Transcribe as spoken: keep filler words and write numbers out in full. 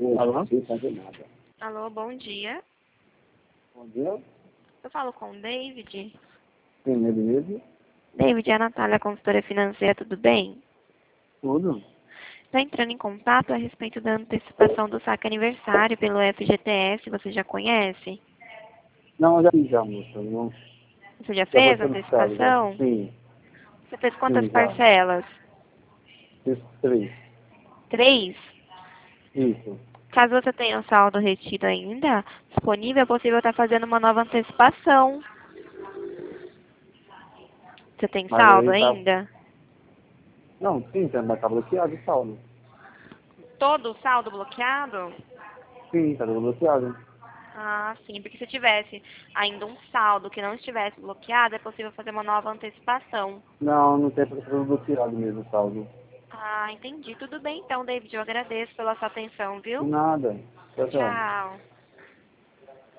Alô? Sem fazer nada. Alô, bom dia. Bom dia. Eu falo com o David. Sim, ele mesmo. David, é a Natália, consultora financeira, tudo bem? Tudo. Está entrando em contato a respeito da antecipação do saque aniversário pelo F G T S, você já conhece? Não, já fiz já, moça. Não, Você já já foi fez a solicitado, já. antecipação? Sim, Você fez quantas sim, já. parcelas? Fiz três. Três? Isso. Caso você tenha o saldo retido ainda disponível, é possível estar fazendo uma nova antecipação. Você tem Mas saldo aí tá... ainda? Não, sim, tá, mas tá bloqueado o saldo. Todo o saldo bloqueado? Sim, tá tudo bloqueado. Ah, sim, porque se tivesse ainda um saldo que não estivesse bloqueado, é possível fazer uma nova antecipação. Não, não tem porque tá tudo bloqueado mesmo o saldo. Ah, entendi. Tudo bem então, David. Eu agradeço pela sua atenção, De viu? nada. Tchau, tchau. Tchau.